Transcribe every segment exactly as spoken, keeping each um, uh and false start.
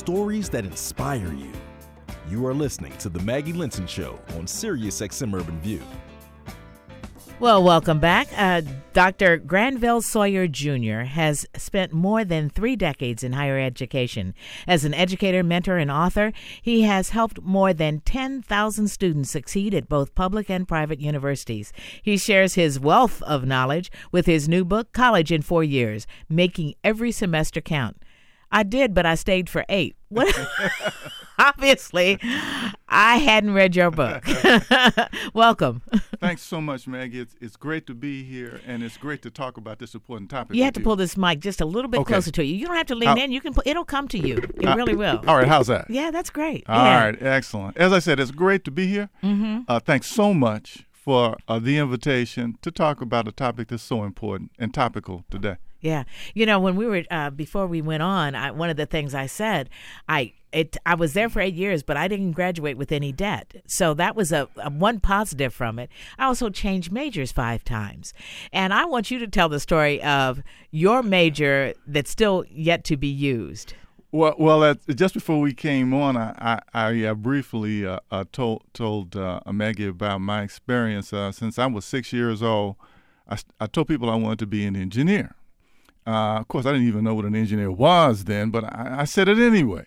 stories that inspire you. You are listening to The Maggie Linton Show on Sirius X M Urban View. Well, welcome back. Uh, Doctor Granville Sawyer Junior has spent more than three decades in higher education. As an educator, mentor, and author, he has helped more than ten thousand students succeed at both public and private universities. He shares his wealth of knowledge with his new book, College in Four Years, Making Every Semester Count. I did, but I stayed for eight. What? Obviously, I hadn't read your book. Welcome. Thanks so much, Maggie. It's, it's great to be here, and it's great to talk about this important topic. You have to you. pull this mic just a little bit okay. closer to you. You don't have to lean I'll, in. You can. Pull, it'll come to you. It uh, really will. All right. How's that? Yeah, that's great. All yeah. right. Excellent. As I said, it's great to be here. Mm-hmm. Uh, thanks so much for uh, the invitation to talk about a topic that's so important and topical today. Yeah. You know, when we were, uh, before we went on, I, one of the things I said, I it I was there for eight years, but I didn't graduate with any debt. So that was a, a one positive from it. I also changed majors five times. And I want you to tell the story of your major that's still yet to be used. Well, well, uh, just before we came on, I I, I uh, briefly uh, uh, told told uh, Maggie about my experience. Uh, since I was six years old, I, I told people I wanted to be an engineer. Uh, of course, I didn't even know what an engineer was then, but I, I said it anyway.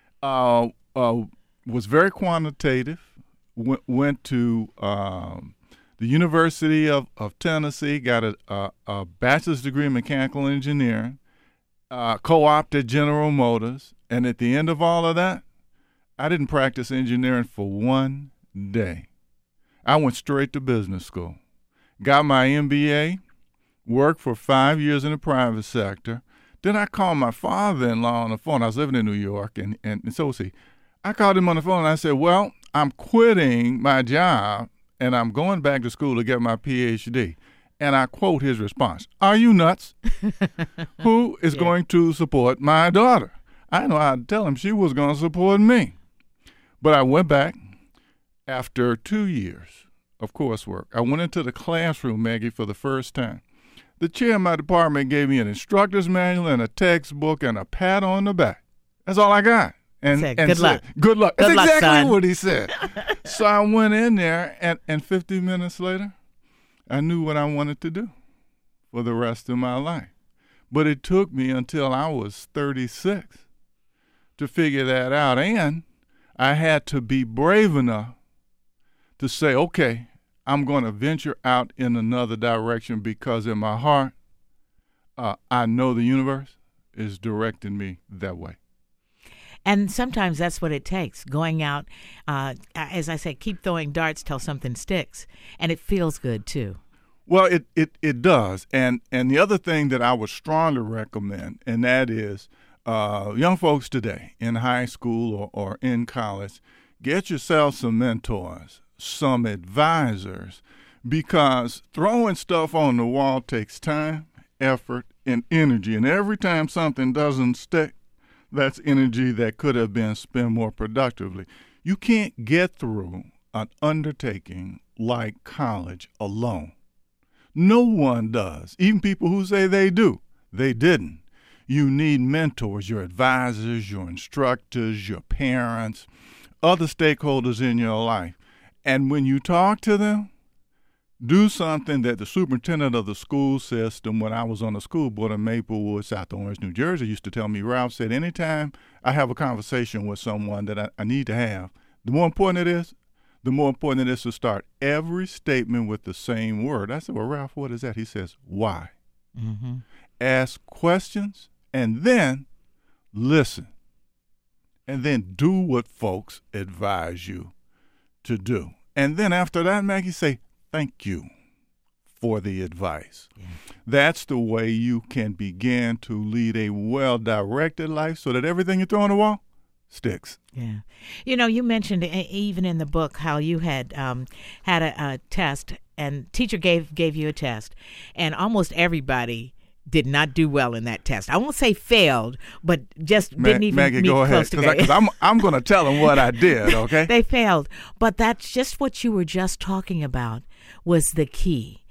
Uh, uh, was very quantitative. Went, went to um, the University of, of Tennessee, got a, a, a bachelor's degree in mechanical engineering, uh, co-opted General Motors, and at the end of all of that, I didn't practice engineering for one day. I went straight to business school, got my M B A, worked for five years in the private sector. Then I called my father-in-law on the phone. I was living in New York, and, and, and so was he. I called him on the phone, and I said, well, I'm quitting my job, and I'm going back to school to get my P H D. And I quote his response, are you nuts? Who is yeah. going to support my daughter? I know how to tell him she was going to support me. But I went back after two years of coursework. I went into the classroom, Maggie, for the first time. The chair of my department gave me an instructor's manual and a textbook and a pat on the back. That's all I got. And, said, and good said, luck. Good luck. Good That's luck, exactly son. what he said. So I went in there, and, and fifty minutes later, I knew what I wanted to do for the rest of my life. But it took me until I was thirty-six to figure that out. And I had to be brave enough to say, okay, I'm going to venture out in another direction because in my heart, uh, I know the universe is directing me that way. And sometimes that's what it takes, going out, uh, as I say, keep throwing darts till something sticks. And it feels good, too. Well, it, it, it does. And, and the other thing that I would strongly recommend, and that is uh, young folks today in high school or, or in college, get yourself some mentors, some advisors, because throwing stuff on the wall takes time, effort, and energy. And every time something doesn't stick, that's energy that could have been spent more productively. You can't get through an undertaking like college alone. No one does. Even people who say they do, they didn't. You need mentors, your advisors, your instructors, your parents, other stakeholders in your life. And when you talk to them, do something that the superintendent of the school system, when I was on the school board in Maplewood, South Orange, New Jersey, used to tell me, Ralph said, anytime I have a conversation with someone that I, I need to have, the more important it is, the more important it is to start every statement with the same word. I said, well, Ralph, what is that? He says, why? Mm-hmm. Ask questions and then listen. And then do what folks advise you to do. And then after that, Maggie, say, thank you for the advice. Yeah. That's the way you can begin to lead a well-directed life so that everything you throw on the wall sticks. Yeah. You know, you mentioned even in the book how you had um, had a, a test and teacher gave, gave you a test and almost everybody did not do well in that test. I won't say failed, but just Ma- didn't even Maggie, meet go close ahead, to because I'm I'm going to tell them what I did. Okay, they failed, but that's just what you were just talking about was the key.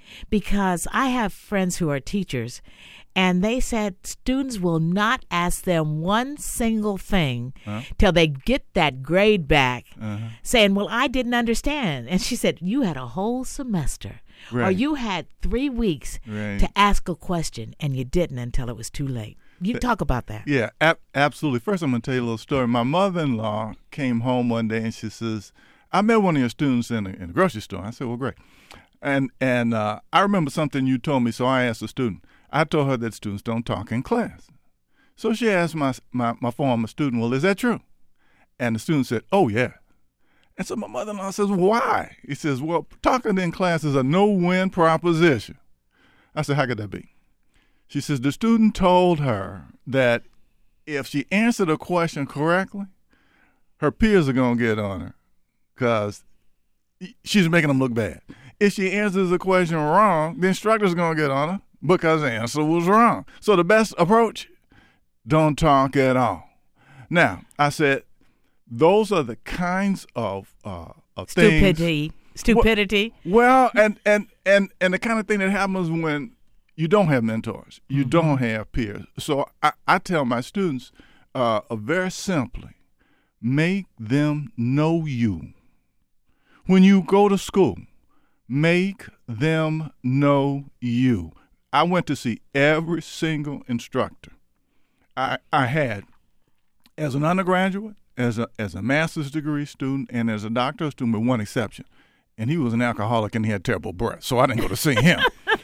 because I have friends who are teachers, and they said students will not ask them one single thing huh? till they get that grade back, Uh-huh. saying, well, I didn't understand. And she said, you had a whole semester, or Right. you had three weeks Right. to ask a question, and you didn't until it was too late. You talk about that. Yeah, ab- absolutely. First, I'm going to tell you a little story. My mother-in-law came home one day and she says, I met one of your students in the, in the grocery store. I said, well, great. And and uh, I remember something you told me, so I asked the student. I told her that students don't talk in class. So she asked my, my, my former student, well, is that true? And the student said, oh, yeah. And so my mother-in-law says, why? He says, well, talking in class is a no-win proposition. I said, how could that be? She says the student told her that if she answered a question correctly, her peers are going to get on her because she's making them look bad. If she answers the question wrong, the instructor's going to get on her because the answer was wrong. So the best approach, don't talk at all. Now, I said, those are the kinds of, uh, of things. Stupidity. Stupidity. Well, and, and, and, and the kind of thing that happens when you don't have mentors. You mm-hmm. don't have peers. So I, I tell my students uh, very simply, make them know you. When you go to school, make them know you. I went to see every single instructor I, I had as an undergraduate, as a, as a master's degree student, and as a doctoral student with one exception. And he was an alcoholic and he had terrible breath, so I didn't go to see him.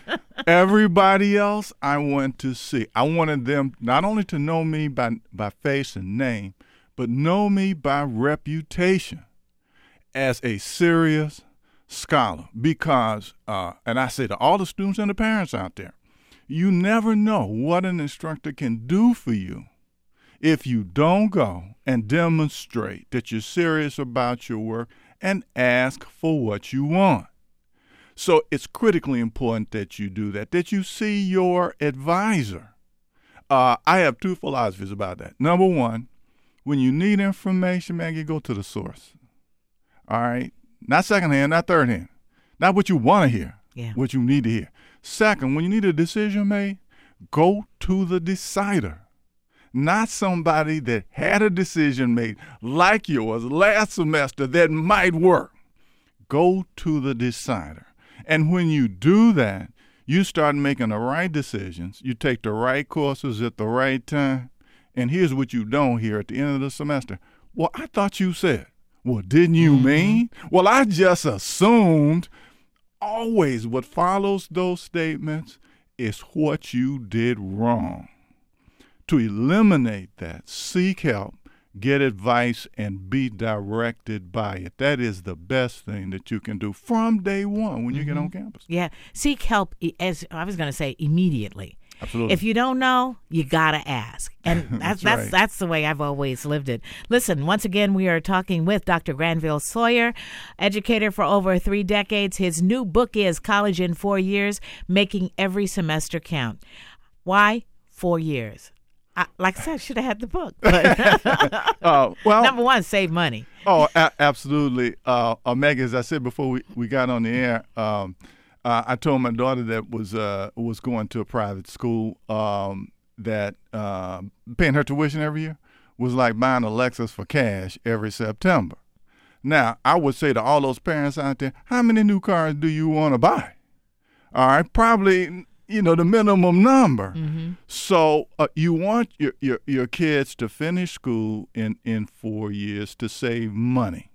Everybody else I went to see. I wanted them not only to know me by, by face and name, but know me by reputation as a serious scholar. Because, uh, and I say to all the students and the parents out there, you never know what an instructor can do for you if you don't go and demonstrate that you're serious about your work and ask for what you want. So it's critically important that you do that, that you see your advisor. Uh, I have two philosophies about that. Number one, when you need information, man, you go to the source. All right? Not secondhand, not third hand. Not what you want to hear, yeah. what you need to hear. Second, when you need a decision made, go to the decider. Not somebody that had a decision made like yours last semester that might work. Go to the decider. And when you do that, you start making the right decisions. You take the right courses at the right time. And here's what you don't hear at the end of the semester. Well, I thought you said. Well, didn't you mm-hmm. mean? Well, I just assumed. Always what follows those statements is what you did wrong. To eliminate that, seek help, get advice, and be directed by it. That is the best thing that you can do from day one when you mm-hmm. get on campus. Yeah. Seek help, as I was going to say, immediately. Absolutely. If you don't know, you got to ask. And that's that's, that's, right. that's the way I've always lived it. Listen, once again, we are talking with Doctor Granville Sawyer, educator for over three decades. His new book is College in Four Years, Making Every Semester Count. Why? Four years. I, like I said, I should have had the book. But uh, well, number one, save money. Oh, a- absolutely. Uh, uh, Maggie, as I said before we, we got on the air, um, uh, I told my daughter that was uh, was going to a private school um, that uh, paying her tuition every year was like buying a Lexus for cash every September. Now, I would say to all those parents out there, how many new cars do you want to buy? All right, probably, you know, the minimum number. Mm-hmm. So uh, you want your, your, your kids to finish school in, in four years to save money.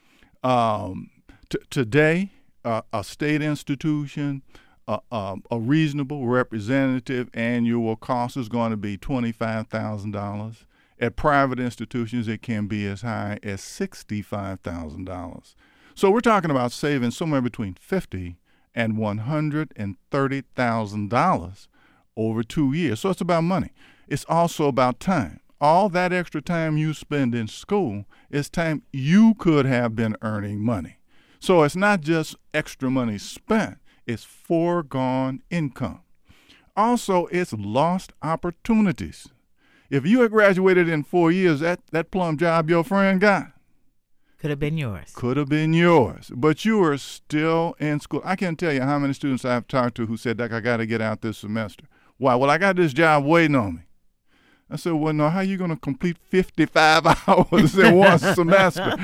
Um, t- today, uh, a state institution, uh, um, a reasonable representative annual cost is going to be twenty-five thousand dollars. At private institutions, it can be as high as sixty-five thousand dollars. So we're talking about saving somewhere between fifty thousand dollars and one hundred thirty thousand dollars over two years. So it's about money. It's also about time. All that extra time you spend in school is time you could have been earning money. So it's not just extra money spent. It's foregone income. Also, it's lost opportunities. If you had graduated in four years, that, that plum job your friend got, Could have been yours. Could have been yours, but you were still in school. I can't tell you how many students I've talked to who said, Doc, I got to get out this semester. Why? Well, I got this job waiting on me. I said, well, no, how are you going to complete fifty-five hours in one semester?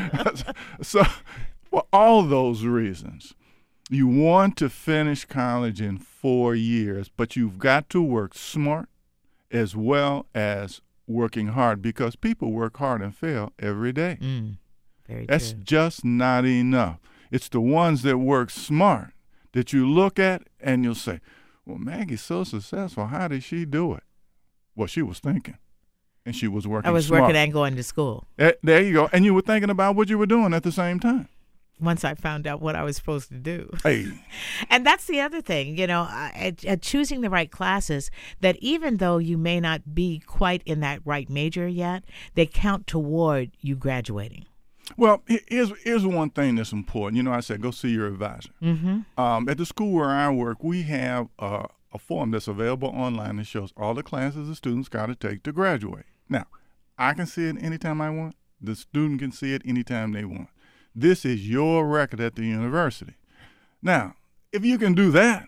So for all those reasons, you want to finish college in four years, but you've got to work smart as well as working hard, because people work hard and fail every day. Mm, very That's true. just not enough. It's the ones that work smart that you look at and you'll say, well, Maggie's so successful. How did she do it? Well, she was thinking, and she was working I was smart. working and going to school. Eh, There you go. And you were thinking about what you were doing at the same time. Once I found out what I was supposed to do. Hey, And that's the other thing, you know, at, at choosing the right classes, that even though you may not be quite in that right major yet, they count toward you graduating. well, he- here's, here's one thing that's important. You know, I said go see your advisor. Mm-hmm. Um, at the school where I work, we have uh, a form that's available online that shows all the classes the students got to take to graduate. Now, I can see it anytime I want. The student can see it anytime they want. This is your record at the university. Now, if you can do that,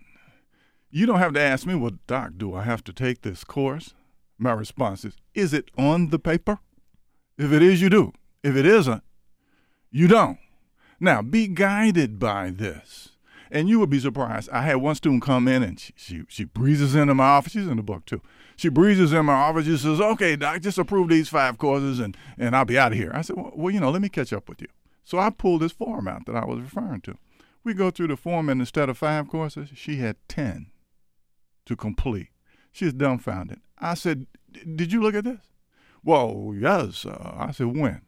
you don't have to ask me, well, Doc, do I have to take this course? My response is, is it on the paper? If it is, you do. If it isn't, you don't. Now, be guided by this. And you would be surprised. I had one student come in and she, she, she breezes into my office. She's in the book, too. She breezes in my office. She says, okay, Doc, just approve these five courses and, and I'll be out of here. I said, well, well, you know, let me catch up with you. So I pulled this form out that I was referring to. We go through the form, and instead of five courses, she had ten to complete. She was dumbfounded. I said, did you look at this? Well, yes. Uh, I said, when?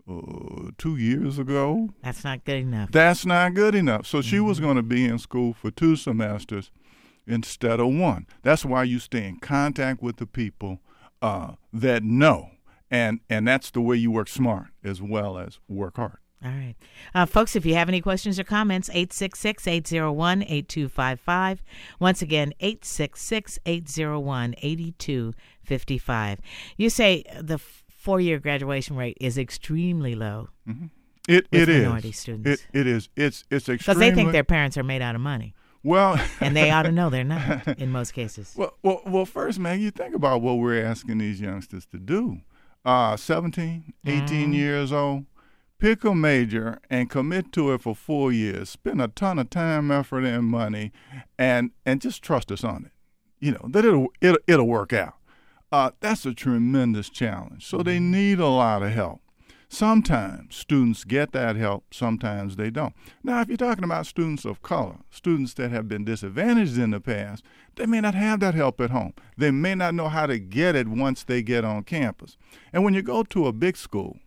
Uh, two years ago. That's not good enough. That's not good enough. So she was going to be in school for two semesters instead of one. That's why you stay in contact with the people uh, that know. And, and that's the way you work smart as well as work hard. All right. Uh, folks, if you have any questions or comments, eight six six, eight zero one, eight two five five. Once again, eight six six, eight zero one, eight two five five. You say the f- four-year graduation rate is extremely low. Mm-hmm. It with it is. minority students. It it is. It's it's extremely. Because they think their parents are made out of money. Well, And they ought to know they're not in most cases. well, well, well. First, man, you think about what we're asking these youngsters to do. Uh, seventeen, eighteen Mm. years old. Pick a major and commit to it for four years. Spend a ton of time, effort, and money, and and just trust us on it. You know that it'll it'll, it'll work out. Uh, that's a tremendous challenge. So they need a lot of help. Sometimes students get that help. Sometimes they don't. Now, if you're talking about students of color, students that have been disadvantaged in the past, they may not have that help at home. They may not know how to get it once they get on campus. And when you go to a big school,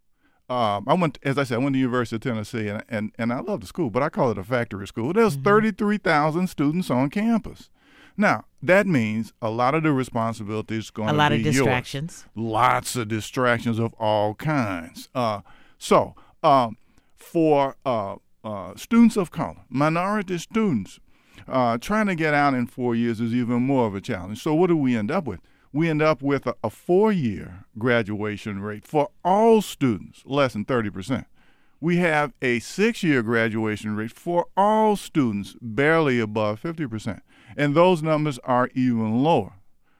Um, I went, as I said, I went to the University of Tennessee, and and, and I love the school, but I call it a factory school. There's Mm-hmm. thirty-three thousand students on campus. Now, that means a lot of the responsibility is going A to be lot of yours. distractions. Lots of distractions of all kinds. Uh, so, um, for uh, uh, students of color, minority students, uh, trying to get out in four years is even more of a challenge. So what do we end up with? We end up with a, a four-year graduation rate for all students, less than thirty percent. We have a six-year graduation rate for all students, barely above fifty percent. And those numbers are even lower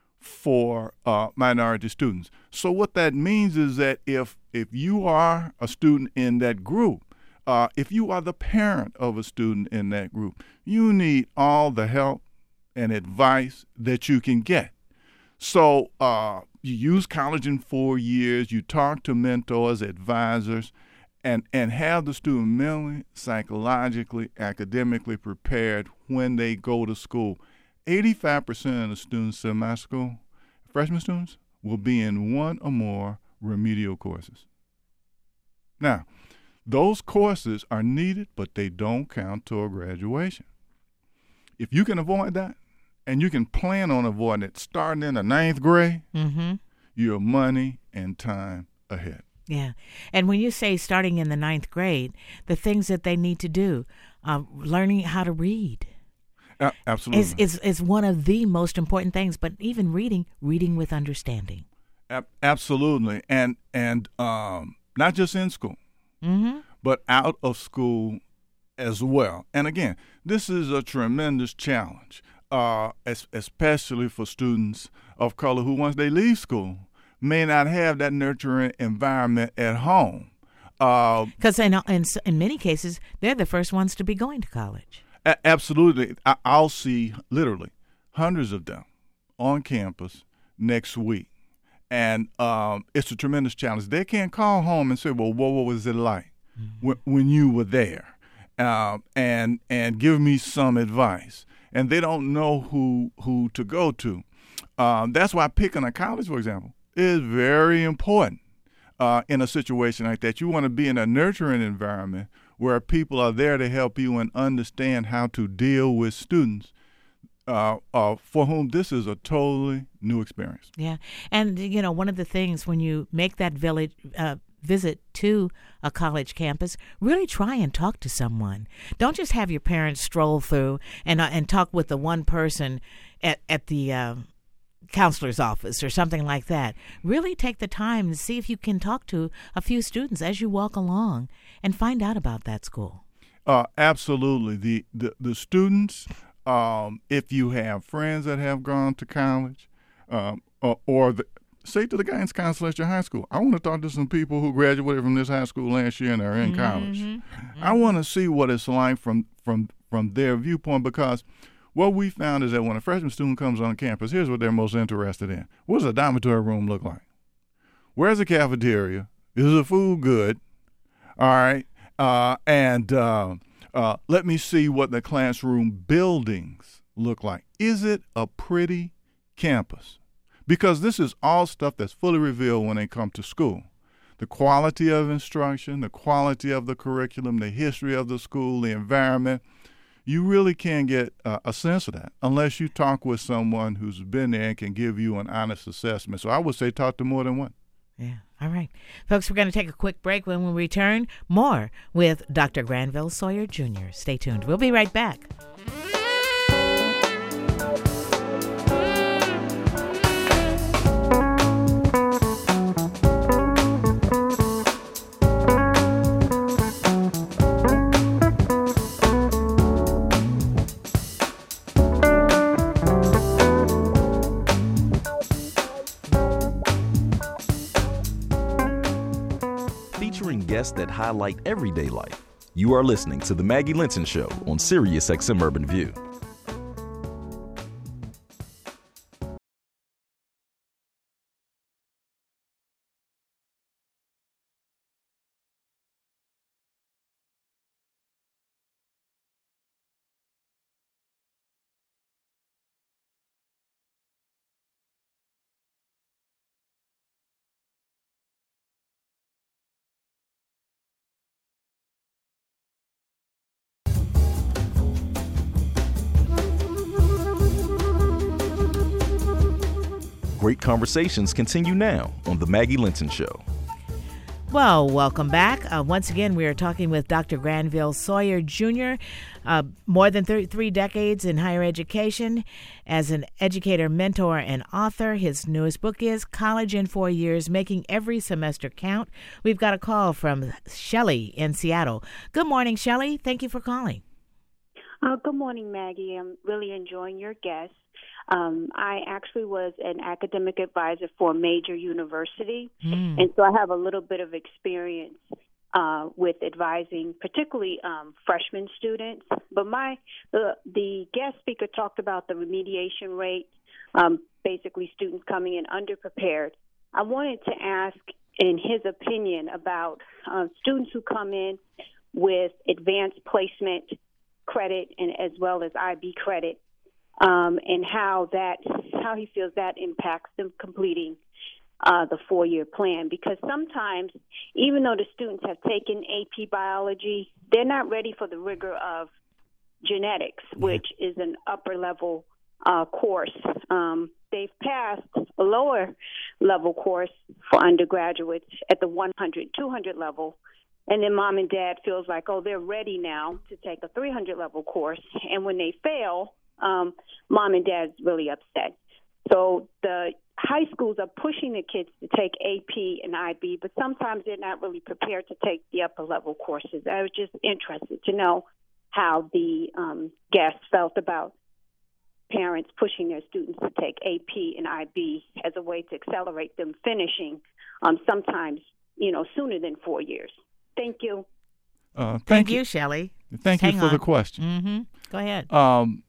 for uh, minority students. So what that means is that if if you are a student in that group, uh, if you are the parent of a student in that group, you need all the help and advice that you can get. So uh, you use college in four years, you talk to mentors, advisors, and, and have the student mentally, psychologically, academically prepared when they go to school. eighty-five percent of the students in my school, freshman students, will be in one or more remedial courses. Now, those courses are needed, but they don't count toward graduation. If you can avoid that, and you can plan on avoiding it starting in the ninth grade, Mm-hmm. you're money and time ahead. Yeah. And when you say starting in the ninth grade, the things that they need to do, uh, learning how to read A- absolutely. is, is, is one of the most important things. But even reading, reading with understanding. A- absolutely. And, and um, not just in school, Mm-hmm. but out of school as well. And again, this is a tremendous challenge, uh, es- especially for students of color who, once they leave school, may not have that nurturing environment at home. Because uh, in, in, in many cases, they're the first ones to be going to college. A- absolutely. I- I'll see literally hundreds of them on campus next week. And um, it's a tremendous challenge. They can't call home and say, well, what, what was it like mm-hmm. when, when you were there? Uh, and and give me some advice. And they don't know who, who to go to. Um, that's why picking a college, for example, is very important uh, in a situation like that. You want to be in a nurturing environment where people are there to help you and understand how to deal with students uh, uh, for whom this is a totally new experience. Yeah. And, you know, one of the things when you make that village uh, visit to a college campus, really try and talk to someone. Don't just have your parents stroll through and uh, and talk with the one person at, at the uh, counselor's office or something like that. Really take the time to see if you can talk to a few students as you walk along and find out about that school. Uh, absolutely. The, the, the students, um, if you have friends that have gone to college, um, or, or the, say to the guidance counselor at your high school, I want to talk to some people who graduated from this high school last year and are in mm-hmm. college. Mm-hmm. I want to see what it's like from, from, from their viewpoint, because what we found is that when a freshman student comes on campus, here's what they're most interested in. What does a dormitory room look like? Where's the cafeteria? Is the food good? All right. Uh, and uh, uh, let me see what the classroom buildings look like. Is it a pretty campus? Because this is all stuff that's fully revealed when they come to school. The quality of instruction, the quality of the curriculum, the history of the school, the environment. You really can't get uh, a sense of that unless you talk with someone who's been there and can give you an honest assessment. So I would say talk to more than one. Yeah. All right. Folks, we're going to take a quick break. When we return, more with Doctor Granville Sawyer Junior Stay tuned. We'll be right back. Guests that highlight everyday life. You are listening to The Maggie Linton Show on Sirius X M Urban View. Great conversations continue now on The Maggie Linton Show. Well, welcome back. Uh, once again, we are talking with Doctor Granville Sawyer Junior Uh, more than thirty, three decades in higher education as an educator, mentor, and author. His newest book is College in Four Years, Making Every Semester Count. We've got a call from Shelley in Seattle. Good morning, Shelley. Thank you for calling. Uh, good morning, Maggie. I'm really enjoying your guest. Um, I actually was an academic advisor for a major university, mm. and so I have a little bit of experience uh, with advising, particularly um, freshman students. But my the, the guest speaker talked about the remediation rate, um, basically students coming in underprepared. I wanted to ask, in his opinion, about uh, students who come in with advanced placement credit and as well as I B credit. Um, and how that how he feels that impacts them completing uh, the four-year plan. Because sometimes, even though the students have taken A P biology, they're not ready for the rigor of genetics, which is an upper-level uh, course. Um, they've passed a lower-level course for undergraduates at the one hundred, two hundred level, and then mom and dad feels like, oh, they're ready now to take a three hundred level course. And when they fail, Um, mom and dad's really upset. So the high schools are pushing the kids to take A P and I B, but sometimes they're not really prepared to take the upper level courses. I was just interested to know how the um, guests felt about parents pushing their students to take A P and I B as a way to accelerate them finishing um, sometimes, you know, sooner than four years. Thank you. Uh, thank, thank you, you, Shelley. Thank Hang you for on. the question. Mm-hmm. Go ahead. Um,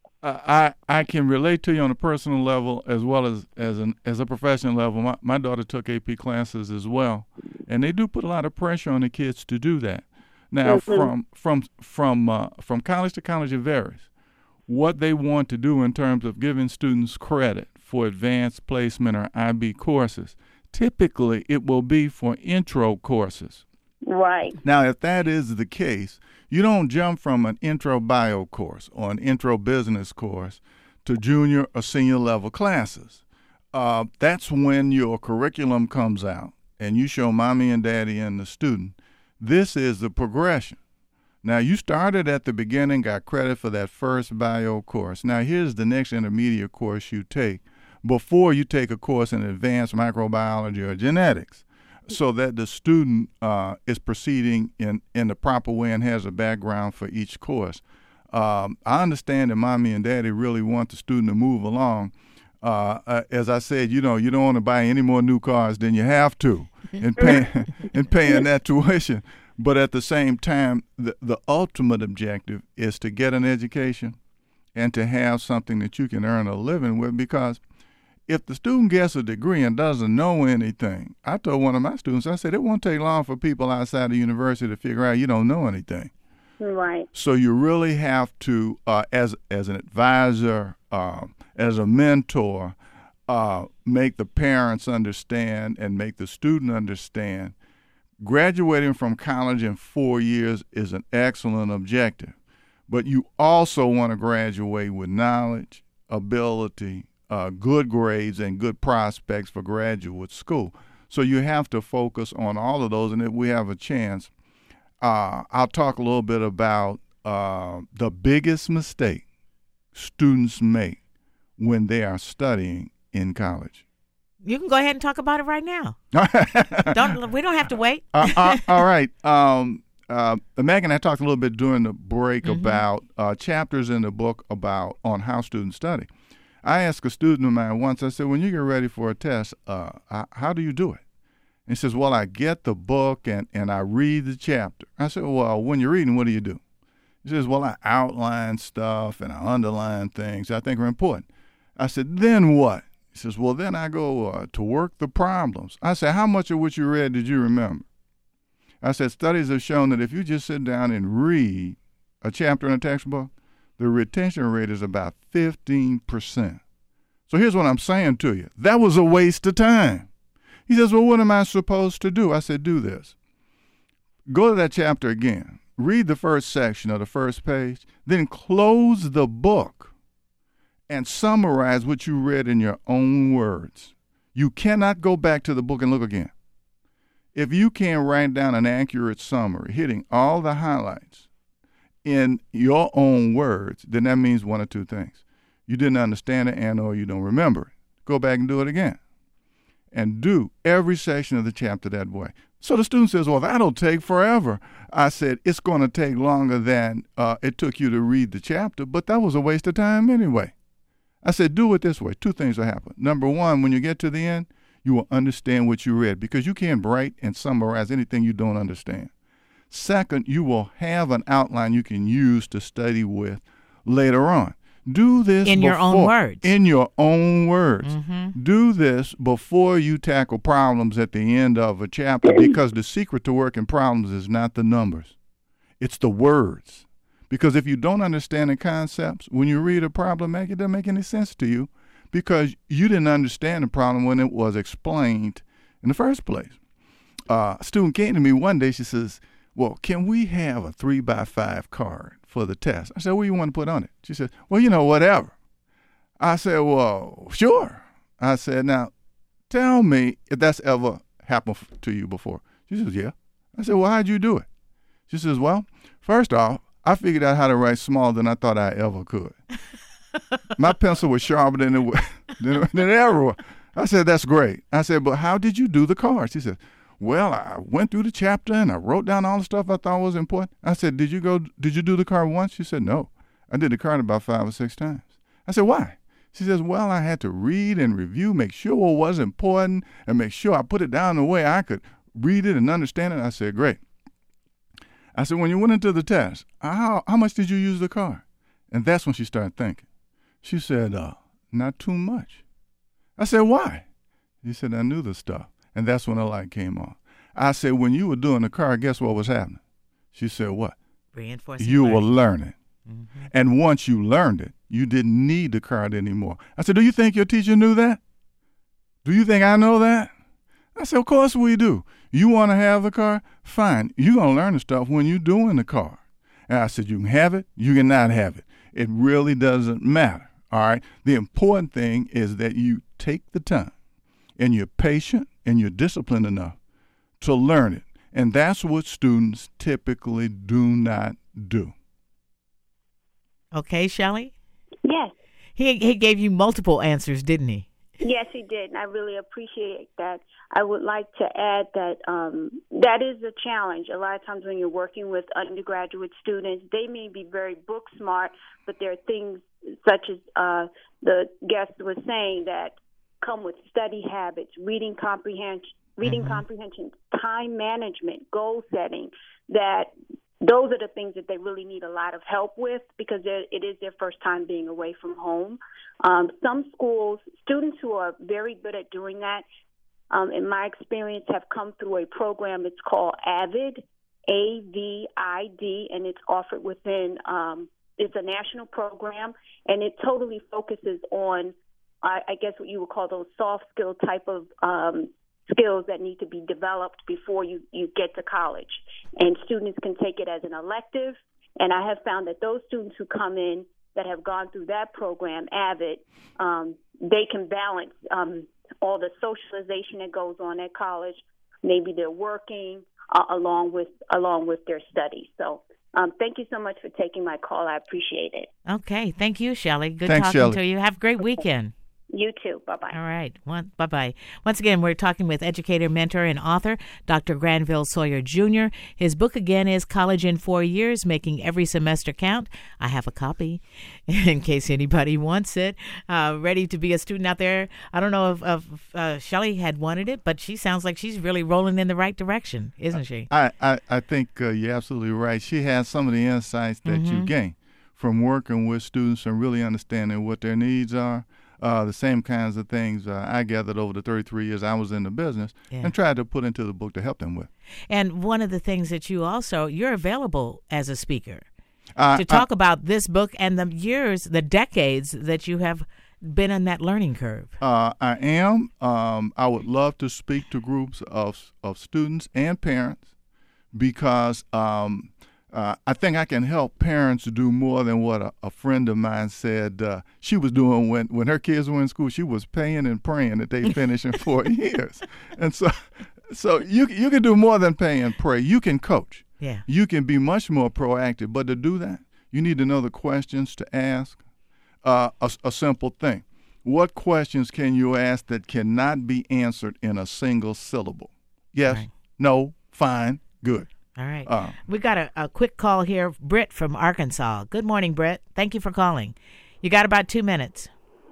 I I can relate to you on a personal level as well as as an as a professional level. My my daughter took A P classes as well, and they do put a lot of pressure on the kids to do that. Now, mm-hmm. from from from uh, from college to college, it varies. What they want to do in terms of giving students credit for advanced placement or I B courses, typically it will be for intro courses. Right. Now, if that is the case, you don't jump from an intro bio course or an intro business course to junior or senior level classes. Uh, that's when your curriculum comes out and you show mommy and daddy and the student, this is the progression. Now, you started at the beginning, got credit for that first bio course. Now, here's the next intermediate course you take before you take a course in advanced microbiology or genetics, so that the student uh, is proceeding in, in the proper way and has a background for each course. Um, I understand that mommy and daddy really want the student to move along. Uh, uh, as I said, you know, you don't want to buy any more new cars than you have to in, pay, in paying that tuition. But at the same time, the, the ultimate objective is to get an education and to have something that you can earn a living with, because if the student gets a degree and doesn't know anything, I told one of my students, I said, it won't take long for people outside the university to figure out you don't know anything. Right. So you really have to, uh, as as an advisor, uh, as a mentor, uh, make the parents understand and make the student understand. Graduating from college in four years is an excellent objective, but you also want to graduate with knowledge, ability, Uh, good grades, and good prospects for graduate school. So you have to focus on all of those. And if we have a chance, uh, I'll talk a little bit about uh, the biggest mistake students make when they are studying in college. You can go ahead and talk about it right now. don't we don't have to wait. uh, uh, all right. Um, uh, Meg and I talked a little bit during the break mm-hmm. about uh, chapters in the book about on how students study. I asked a student of mine once, I said, when you get ready for a test, uh, how do you do it? And he says, well, I get the book and, and I read the chapter. I said, well, when you're reading, what do you do? He says, well, I outline stuff and I underline things I think are important. I said, then what? He says, well, then I go uh, to work the problems. I said, how much of what you read did you remember? I said, studies have shown that if you just sit down and read a chapter in a textbook, the retention rate is about fifteen percent. So here's what I'm saying to you. That was a waste of time. He says, well, what am I supposed to do? I said, do this. Go to that chapter again. Read the first section of the first page. Then close the book and summarize what you read in your own words. You cannot go back to the book and look again. If you can write down an accurate summary, hitting all the highlights in your own words, then that means one or two things. You didn't understand it and or you don't remember it. Go back and do it again. And do every section of the chapter that way. So the student says, well, that'll take forever. I said, it's going to take longer than uh, it took you to read the chapter, but that was a waste of time anyway. I said, do it this way. Two things will happen. Number one, when you get to the end, you will understand what you read, because you can't write and summarize anything you don't understand. Second, you will have an outline you can use to study with later on. Do this in before, your own words. In your own words. Mm-hmm. Do this before you tackle problems at the end of a chapter, because the secret to working problems is not the numbers. It's the words. Because if you don't understand the concepts, when you read a problem, it doesn't make any sense to you, because you didn't understand the problem when it was explained in the first place. Uh, a student came to me one day, she says, well, can we have a three by five card for the test? I said, what do you want to put on it? She said, well, you know, whatever. I said, well, sure. I said, now, tell me if that's ever happened to you before. She says, yeah. I said, well, how'd you do it? She says, well, first off, I figured out how to write smaller than I thought I ever could. My pencil was sharper than it, was, than, than it ever was. I said, that's great. I said, but how did you do the car? She said, well, I went through the chapter and I wrote down all the stuff I thought was important. I said, did you go, did you do the car once? She said, no. I did the car about five or six times. I said, why? She says, well, I had to read and review, make sure what was important, and make sure I put it down the way I could read it and understand it. I said, great. I said, when you went into the test, how, how much did you use the car? And that's when she started thinking. She said, uh, not too much. I said, why? He said, I knew the stuff. And that's when the light came on. I said, when you were doing the car, guess what was happening? She said, what? Reinforcing You learning. were learning. Mm-hmm. And once you learned it, you didn't need the card anymore. I said, do you think your teacher knew that? Do you think I know that? I said, of course we do. You want to have the car? Fine. You're going to learn the stuff when you're doing the car. And I said, you can have it, you cannot have it. It really doesn't matter, all right? The important thing is that you take the time and you're patient and you're disciplined enough to learn it. And that's what students typically do not do. Okay, Shelley? Yes. He he gave you multiple answers, didn't he? Yes, he did, and I really appreciate that. I would like to add that um, that is a challenge. A lot of times when you're working with undergraduate students, they may be very book smart, but there are things such as uh, the guest was saying that come with study habits, reading comprehension, reading mm-hmm. comprehension, time management, goal setting, that those are the things that they really need a lot of help with because it is their first time being away from home. Um, some schools, students who are very good at doing that, um, in my experience, have come through a program. It's called AVID, A V I D, and it's offered within, um, it's a national program, and it totally focuses on, I, I guess what you would call those soft skill type of um skills that need to be developed before you, you get to college. And students can take it as an elective. And I have found that those students who come in that have gone through that program, AVID, um, they can balance um, all the socialization that goes on at college. Maybe they're working uh, along with along with their studies. So um, thank you so much for taking my call. I appreciate it. Okay. Thank you, Shelley. Good Thanks, talking Shelley. to you. Have a great weekend. You too. Bye-bye. All right. One, bye-bye. Once again, we're talking with educator, mentor, and author, Doctor Granville Sawyer Junior His book, again, is College in Four Years, Making Every Semester Count. I have a copy in case anybody wants it. Uh, ready to be a student out there. I don't know if, if uh, Shelley had wanted it, but she sounds like she's really rolling in the right direction, isn't she? I, I, I think uh, you're absolutely right. She has some of the insights that Mm-hmm. you gain from working with students and really understanding what their needs are. Uh, the same kinds of things uh, I gathered over the thirty-three years I was in the business Yeah. and tried to put into the book to help them with. And one of the things that you also, you're available as a speaker Uh, to talk about this book and the years, the decades that you have been on that learning curve. Uh, I am. Um, I would love to speak to groups of of students and parents because um, uh, I think I can help parents do more than what a, a friend of mine said uh, she was doing when, when her kids were in school. She was praying and praying that they finish in four years. And so so you you can do more than pay and pray. You can coach. Yeah. You can be much more proactive. But to do that, you need to know the questions to ask. Uh, a, a simple thing. What questions can you ask that cannot be answered in a single syllable? Yes, Right. no, fine, good. All right. Uh, we got a, a quick call here. Britt from Arkansas. Good morning, Britt. Thank you for calling. You got about two minutes.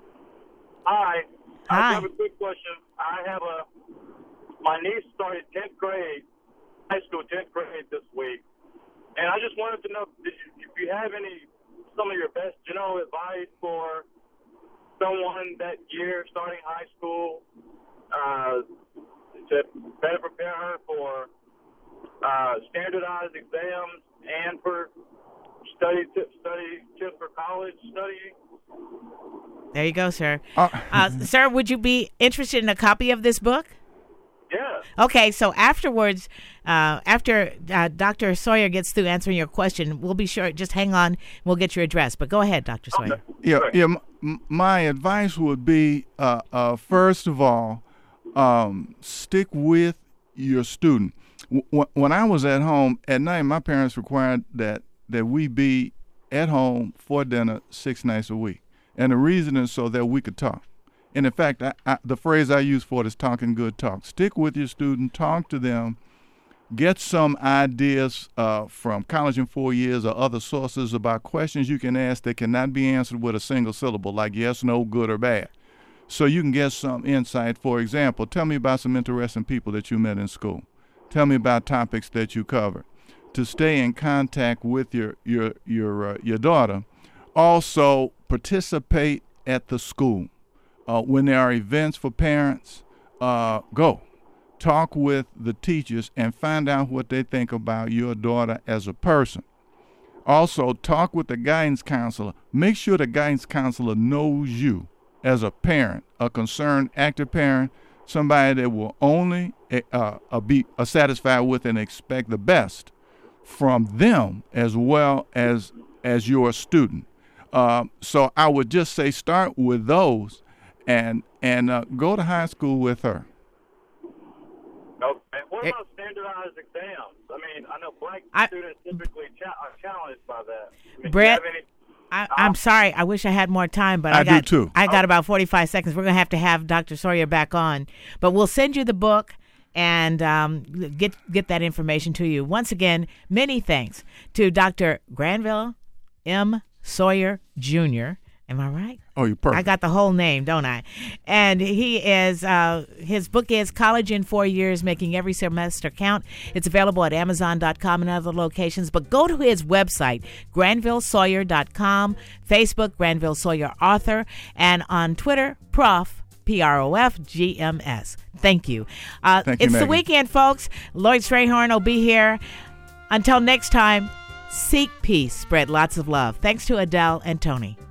Hi. Hi. I have a quick question. I have a, my niece started tenth grade, high school tenth grade this week. And I just wanted to know did you, if you have any, some of your best general advice for someone that year starting high school uh, to better prepare her for uh, standardized exams and for study tip, study tips for college study. There you go, sir. uh, Uh, sir, would you be interested in a copy of this book? Yeah. Okay, so afterwards, uh, after uh, Doctor Sawyer gets through answering your question, we'll be sure, just hang on, we'll get your address. But go ahead, Doctor Sawyer. yeah, Right. yeah. M- my advice would be, uh, uh, first of all, um, stick with your student. W- when I was at home at night, my parents required that that we be at home for dinner six nights a week, and the reason is so that we could talk. and in fact, I, I, the phrase I use for it is talking good talk. Stick with your student, talk to them, get some ideas uh, from College in Four Years or other sources about questions you can ask that cannot be answered with a single syllable, like yes, no, good, or bad. So you can get some insight. For example, tell me about some interesting people that you met in school. Tell me about topics that you covered. To stay in contact with your your your uh, your daughter, also participate at the school. Uh, when there are events for parents, uh, go. Talk with the teachers and find out what they think about your daughter as a person. Also, talk with the guidance counselor. Make sure the guidance counselor knows you as a parent, a concerned, active parent, somebody that will only uh, uh, be uh, satisfied with and expect the best from them as well as as your student. Uh, so I would just say start with those and and uh, go to high school with her. Okay. What about standardized exams? I mean, I know black I, students typically cha- are challenged by that. I mean, Brett, do you have any, I, I'm sorry. I wish I had more time, but I, I got do too. I got about forty-five seconds. We're gonna have to have Doctor Sawyer back on, but we'll send you the book and um, get get that information to you. Once again, many thanks to Doctor Granville M. Sawyer Junior Am I right? Oh, you're perfect. I got the whole name, don't I? And he is, uh, his book is College in Four Years, Making Every Semester Count. It's available at amazon dot com and other locations. But go to his website, granville sawyer dot com, Facebook, Granville Sawyer Author, and on Twitter, Prof P R O F G M S. Thank you. Uh, Thank you, it's Maggie. the weekend, folks. Lloyd Strayhorn will be here. Until next time, seek peace, spread lots of love. Thanks to Adele and Tony.